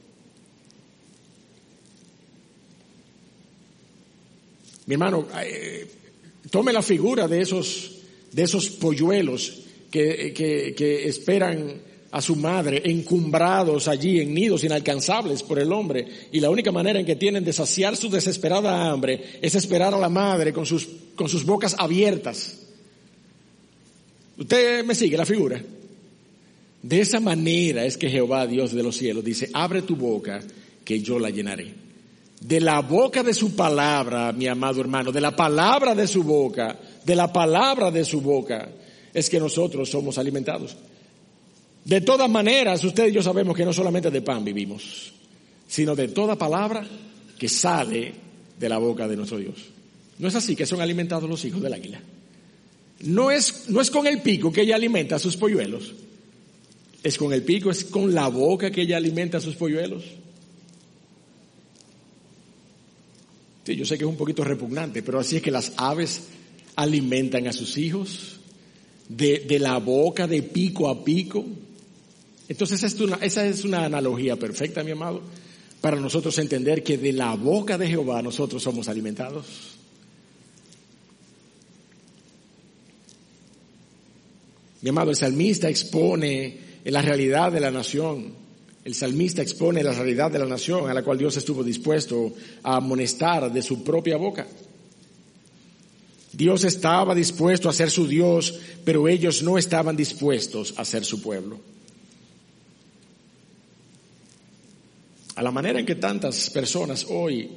Mi hermano, eh, tome la figura de esos, de esos polluelos que, que, que esperan a su madre, encumbrados allí en nidos inalcanzables por el hombre, y la única manera en que tienen de saciar su desesperada hambre es esperar a la madre con sus, con sus bocas abiertas. ¿Usted me sigue la figura? De esa manera es que Jehová, Dios de los cielos, dice, abre tu boca que yo la llenaré. De la boca de su palabra, mi amado hermano, de la palabra de su boca, de la palabra de su boca, es que nosotros somos alimentados. De todas maneras, usted y yo sabemos que no solamente de pan vivimos, sino de toda palabra que sale de la boca de nuestro Dios. ¿No es así que son alimentados los hijos del águila? No es, no es con el pico que ella alimenta a sus polluelos. Es con el pico, es con la boca que ella alimenta a sus polluelos. Sí, yo sé que es un poquito repugnante, pero así es que las aves alimentan a sus hijos de, de la boca, de pico a pico. Entonces esa es, una, esa es una analogía perfecta, mi amado, para nosotros entender que de la boca de Jehová nosotros somos alimentados. Mi amado, el salmista expone la realidad de la nación. El salmista expone la realidad de la nación a la cual Dios estuvo dispuesto a amonestar de su propia boca. Dios estaba dispuesto a ser su Dios, pero ellos no estaban dispuestos a ser su pueblo. A la manera en que tantas personas hoy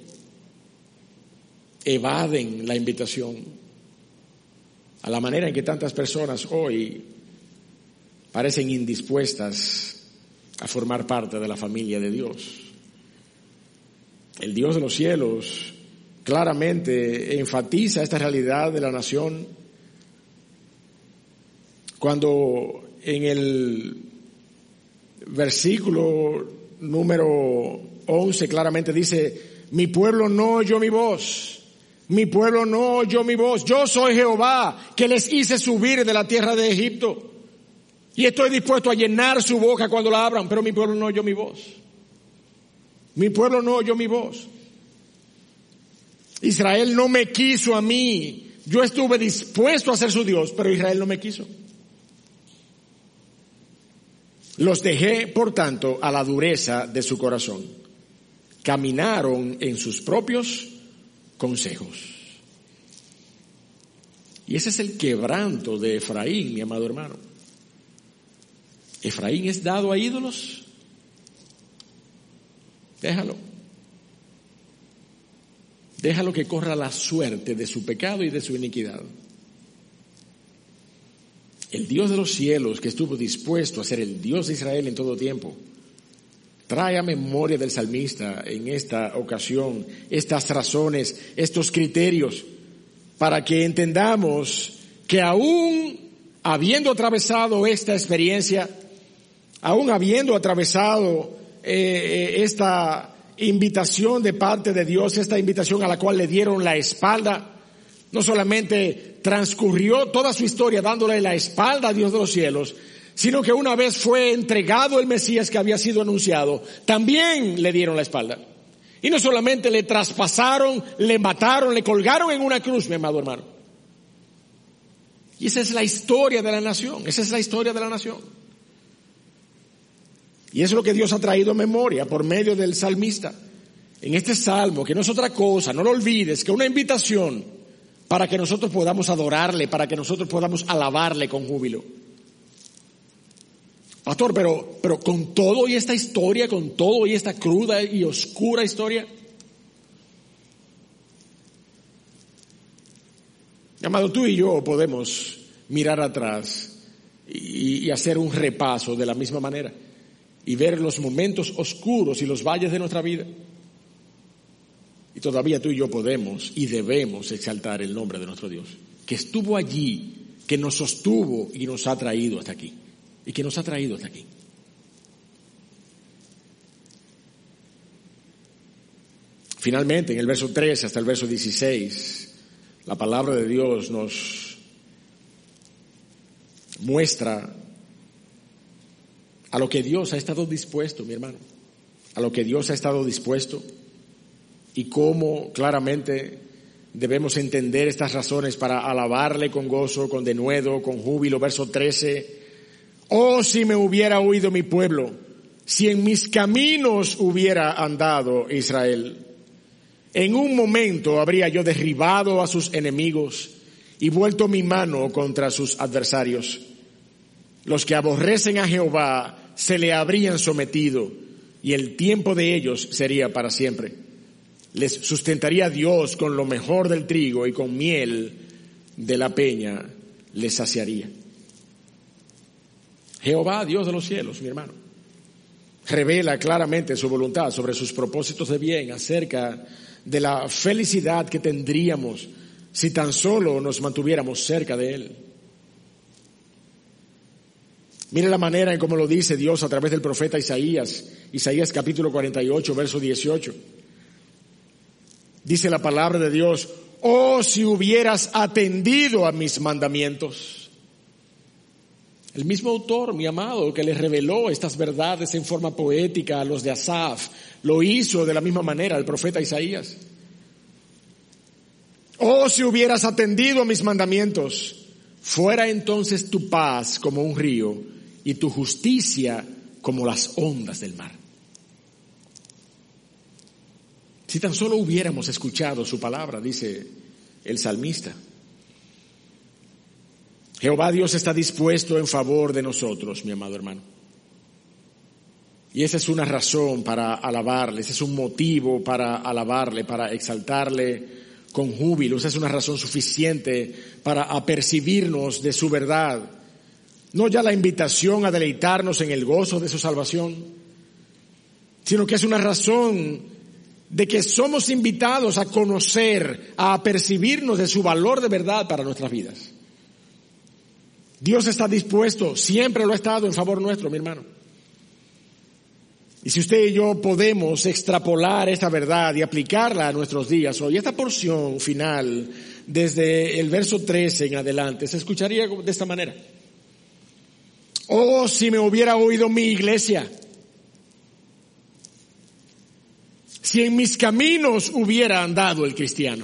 evaden la invitación, a la manera en que tantas personas hoy parecen indispuestas a formar parte de la familia de Dios. El Dios de los cielos claramente enfatiza esta realidad de la nación cuando en el versículo número once claramente dice: mi pueblo no oyó mi voz, mi pueblo no oyó mi voz, yo soy Jehová que les hice subir de la tierra de Egipto y estoy dispuesto a llenar su boca cuando la abran, pero mi pueblo no oyó mi voz, mi pueblo no oyó mi voz. Israel no me quiso a mí, yo estuve dispuesto a ser su Dios, pero Israel no me quiso. Los dejé, por tanto, a la dureza de su corazón. Caminaron en sus propios consejos. Y ese es el quebranto de Efraín, mi amado hermano. ¿Efraín es dado a ídolos? Déjalo. Déjalo que corra la suerte de su pecado y de su iniquidad. El Dios de los cielos, que estuvo dispuesto a ser el Dios de Israel en todo tiempo, trae a memoria del salmista en esta ocasión estas razones, estos criterios, para que entendamos que aún habiendo atravesado esta experiencia, aún habiendo atravesado eh, esta invitación de parte de Dios, esta invitación a la cual le dieron la espalda, no solamente transcurrió toda su historia dándole la espalda a Dios de los cielos, sino que una vez fue entregado el Mesías que había sido anunciado, también le dieron la espalda. Y no solamente le traspasaron, le mataron, le colgaron en una cruz, mi amado hermano. Y esa es la historia de la nación, esa es la historia de la nación. Y eso es lo que Dios ha traído a memoria por medio del salmista. En este salmo, que no es otra cosa, no lo olvides, que una invitación para que nosotros podamos adorarle, para que nosotros podamos alabarle con júbilo. Pastor, pero, pero con todo y esta historia, con todo y esta cruda y oscura historia. Amado, tú y yo podemos mirar atrás y, y hacer un repaso de la misma manera y ver los momentos oscuros y los valles de nuestra vida. Y todavía tú y yo podemos y debemos exaltar el nombre de nuestro Dios, que estuvo allí, que nos sostuvo y nos ha traído hasta aquí. Y que nos ha traído hasta aquí. Finalmente, en el verso trece hasta el verso dieciséis, la palabra de Dios nos muestra a lo que Dios ha estado dispuesto, mi hermano, a lo que Dios ha estado dispuesto y cómo claramente debemos entender estas razones para alabarle con gozo, con denuedo, con júbilo. Verso trece: oh, si me hubiera oído mi pueblo, si en mis caminos hubiera andado Israel, en un momento habría yo derribado a sus enemigos y vuelto mi mano contra sus adversarios. Los que aborrecen a Jehová se le habrían sometido y el tiempo de ellos sería para siempre. Les sustentaría Dios con lo mejor del trigo y con miel de la peña les saciaría. Jehová, Dios de los cielos, mi hermano, revela claramente su voluntad sobre sus propósitos de bien acerca de la felicidad que tendríamos si tan solo nos mantuviéramos cerca de Él. Mire la manera en cómo lo dice Dios a través del profeta Isaías, Isaías capítulo cuarenta y ocho, verso dieciocho. Dice la palabra de Dios: oh, si hubieras atendido a mis mandamientos. El mismo autor, mi amado, que les reveló estas verdades en forma poética a los de Asaf, lo hizo de la misma manera al profeta Isaías. Oh, si hubieras atendido a mis mandamientos, fuera entonces tu paz como un río y tu justicia como las ondas del mar. Si tan solo hubiéramos escuchado su palabra, dice el salmista. Jehová Dios está dispuesto en favor de nosotros, mi amado hermano. Y esa es una razón para alabarle, ese es un motivo para alabarle, para exaltarle con júbilo. Esa es una razón suficiente para apercibirnos de su verdad. No ya la invitación a deleitarnos en el gozo de su salvación, sino que es una razón de que somos invitados a conocer, a apercibirnos de su valor de verdad para nuestras vidas. Dios está dispuesto, siempre lo ha estado en favor nuestro, mi hermano. Y si usted y yo podemos extrapolar esta verdad y aplicarla a nuestros días hoy, esta porción final, desde el verso trece en adelante, se escucharía de esta manera. Oh, si me hubiera oído mi iglesia, si en mis caminos hubiera andado el cristiano,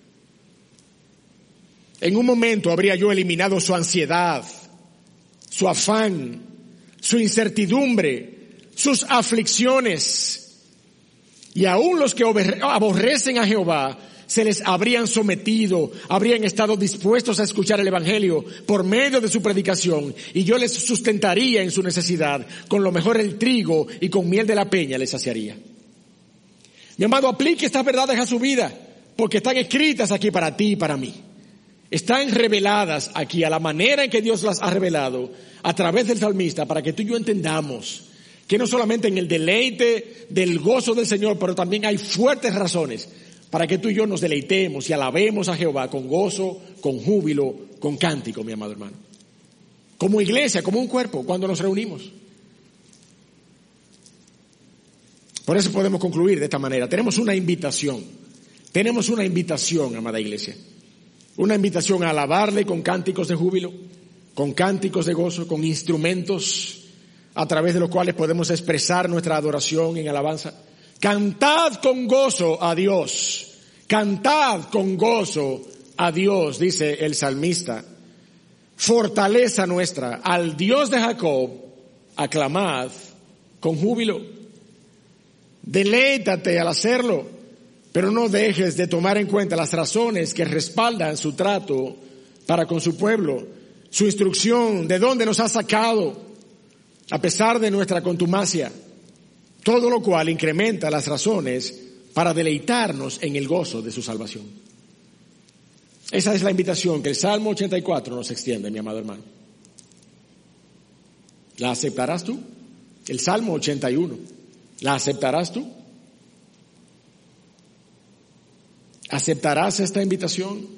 en un momento habría yo eliminado su ansiedad, su afán, su incertidumbre, sus aflicciones, y aún los que aborrecen a Jehová se les habrían sometido, habrían estado dispuestos a escuchar el evangelio por medio de su predicación, y yo les sustentaría en su necesidad, con lo mejor el trigo y con miel de la peña les saciaría. Mi amado, aplique estas verdades a su vida, porque están escritas aquí para ti y para mí. Están reveladas aquí a la manera en que Dios las ha revelado a través del salmista, para que tú y yo entendamos que no solamente en el deleite del gozo del Señor, pero también hay fuertes razones para que tú y yo nos deleitemos y alabemos a Jehová con gozo, con júbilo, con cántico, mi amado hermano. Como iglesia, como un cuerpo, cuando nos reunimos. Por eso podemos concluir de esta manera. Tenemos una invitación. Tenemos una invitación, amada iglesia. Una invitación a alabarle con cánticos de júbilo, con cánticos de gozo, con instrumentos a través de los cuales podemos expresar nuestra adoración en alabanza. Cantad con gozo a Dios. Cantad con gozo a Dios, dice el salmista. Fortaleza nuestra, al Dios de Jacob, aclamad con júbilo. Deleítate al hacerlo, pero no dejes de tomar en cuenta las razones que respaldan su trato para con su pueblo, su instrucción, de dónde nos ha sacado, a pesar de nuestra contumacia, todo lo cual incrementa las razones para deleitarnos en el gozo de su salvación. Esa es la invitación que el Salmo ochenta y cuatro nos extiende, mi amado hermano. ¿La aceptarás tú? El Salmo ochenta y uno. ¿La aceptarás tú? ¿Aceptarás esta invitación?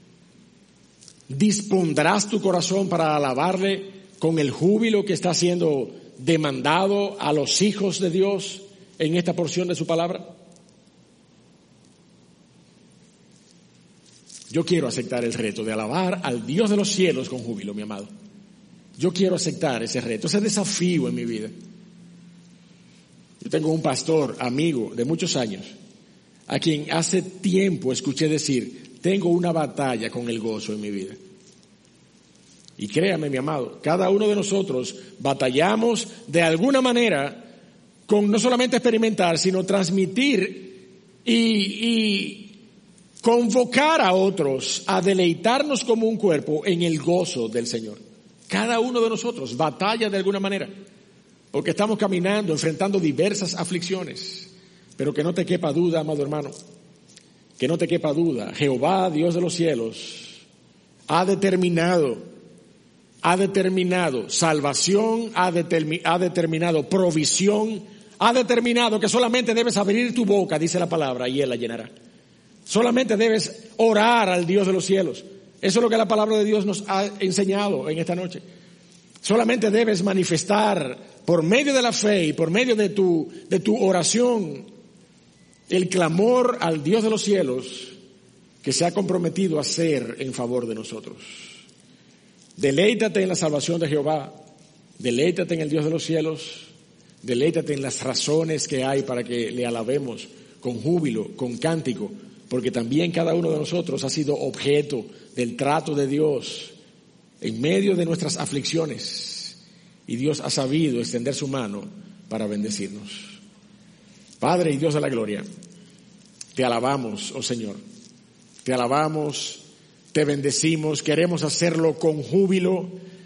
¿Dispondrás tu corazón para alabarle con el júbilo que está siendo demandado a los hijos de Dios en esta porción de su palabra? Yo quiero aceptar el reto de alabar al Dios de los cielos con júbilo, mi amado. Yo quiero aceptar ese reto, ese desafío en mi vida. Yo tengo un pastor, amigo de muchos años, a quien hace tiempo escuché decir, tengo una batalla con el gozo en mi vida. Y créame, mi amado, cada uno de nosotros batallamos de alguna manera con no solamente experimentar, sino transmitir y, y convocar a otros a deleitarnos como un cuerpo en el gozo del Señor. Cada uno de nosotros batalla de alguna manera, porque estamos caminando, enfrentando diversas aflicciones. Pero que no te quepa duda, amado hermano, que no te quepa duda, Jehová, Dios de los cielos, ha determinado, ha determinado salvación, ha, determi- ha determinado provisión, ha determinado que solamente debes abrir tu boca, dice la palabra, y Él la llenará. Solamente debes orar al Dios de los cielos. Eso es lo que la palabra de Dios nos ha enseñado en esta noche. Solamente debes manifestar por medio de la fe y por medio de tu, de tu oración el clamor al Dios de los cielos que se ha comprometido a hacer en favor de nosotros. Deleítate en la salvación de Jehová, deleítate en el Dios de los cielos, deleítate en las razones que hay para que le alabemos con júbilo, con cántico, porque también cada uno de nosotros ha sido objeto del trato de Dios en medio de nuestras aflicciones, y Dios ha sabido extender su mano para bendecirnos. Padre y Dios de la gloria, te alabamos, oh Señor, te alabamos, te bendecimos, queremos hacerlo con júbilo,